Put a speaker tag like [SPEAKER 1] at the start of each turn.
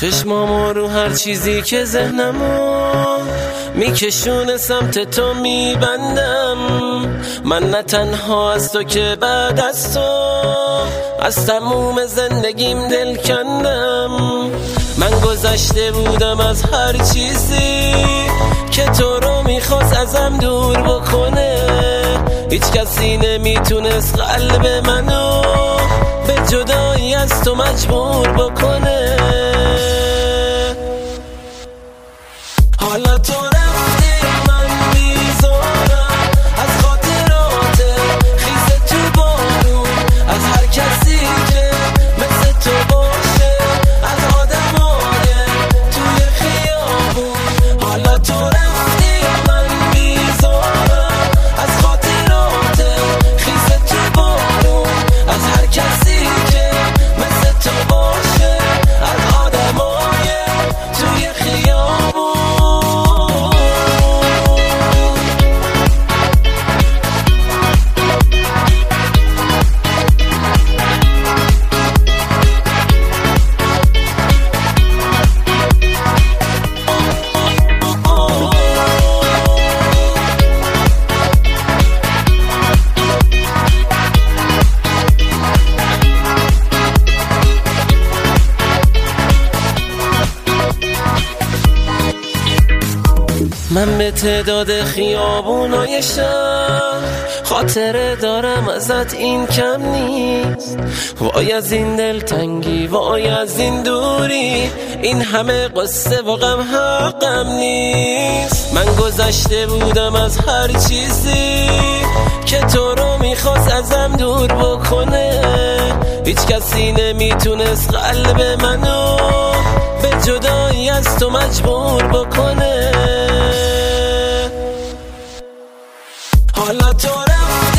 [SPEAKER 1] چشمامو رو هر چیزی که ذهنمو میکشونه سمت تو میبندم. من نه تنها از تو که بعد از تو از تموم زندگیم دل کندم. من گذشته بودم از هر چیزی که تو رو میخواست ازم دور بکنه. هیچ کسی نمیتونست قلب منو به جدایی از تو مجبور بکنه. حالا تو رفتی من میذارم از خاطرات خیز تو بارون، از هر کسی که مثل تو باشه، از آدمای توی خیابون. حالا تو رفتی من میذارم از خاطرات خیز تو بارون، از هر کسی که مثل تو باشه، از آدمای توی خیابون. من به تعداد خیابونای شهر خاطره دارم ازت، این کم نیست. وای از این دلتنگی، وای از این دوری، این همه قصه و غم حقم نیست. من گذشته بودم از هر چیزی که تو رو میخواست ازم دور بکنه. هیچ کسی نمیتونست قلب منو به جدایی از تو مجبور بکنه. حالا تو رفتی